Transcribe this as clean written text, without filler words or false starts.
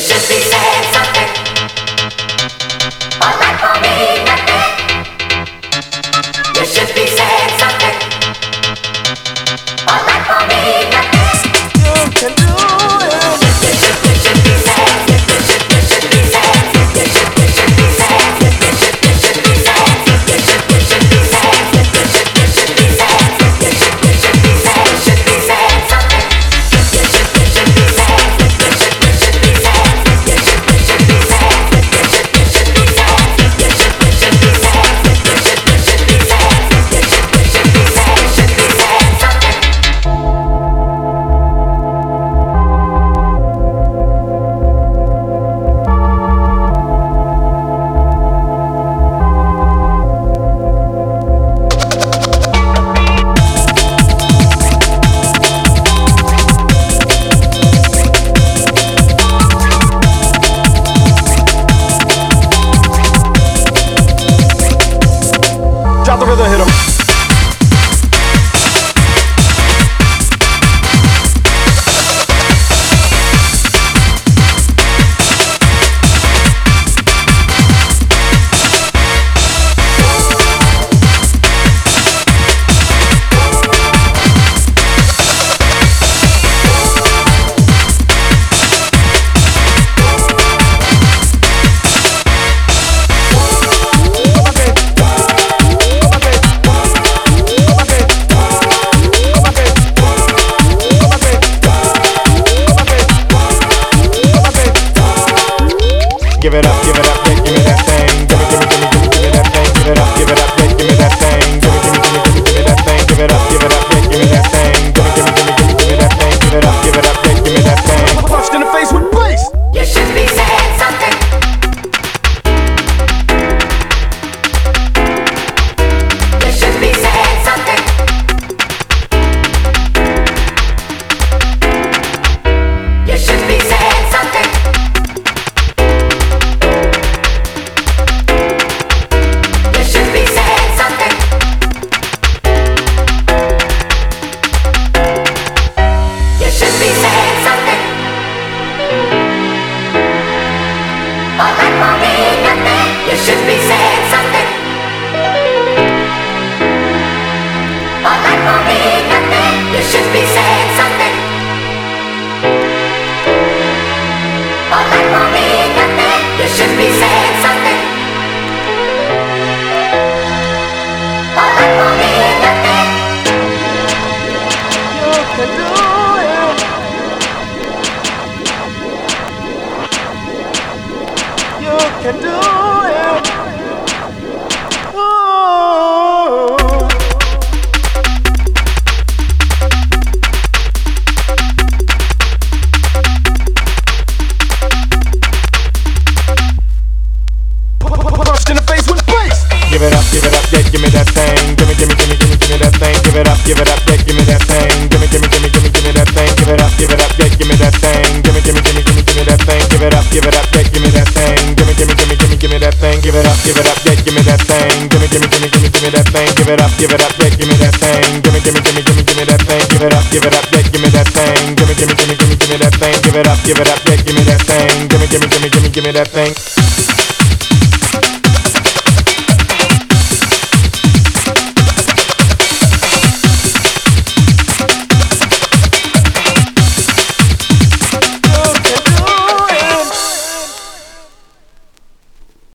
should be saying something. All right for me, nothing. You should be saying something. All right for me, nothing. You can do it. You should be saying. You should be saying. You should be saying. You should be saying. You should be saying. You should be saying. You should be saying. You should be saying something. You should be saying. You should be saying. You should be saying. You should be saying. You should be saying. You should be saying. You should be saying. You should be saying something. Drop the rhythm, hit 'em. Give it up, yeah, give me that thing. Give me that thing. Give it up, yeah, give me that thing. Give me that thing. Give it up, yeah, give me that thing. Give me that thing. Give it up, yeah, give me that thing. Punched in the face with bass. You should be saying something. You should be saying something. You should be saying something. You should be saying something. You should be saying something. All right for me, nothing. You should be saying something. All right for me, nothing. You should be saying something. All right for me, nothing. You should be saying something. All right for me, nothing. You can do it. You can do it. Ooh. Punched in the face with bass. Give it up, yeah, give me that thing. Give me that thing. Give it up, yeah, give me that thing. Give me that thing. Give it up, yeah, give me that thing. Give it up, give me that thing. Give me that thing. Give it up, give me that thing. Give me that thing. Give it up, give me that thing. Give me that thing. Give it up, give me that thing. Give me that thing. Give it up, give me that thing. Give me that thing. Give it up, give me that thing. Give me that thing.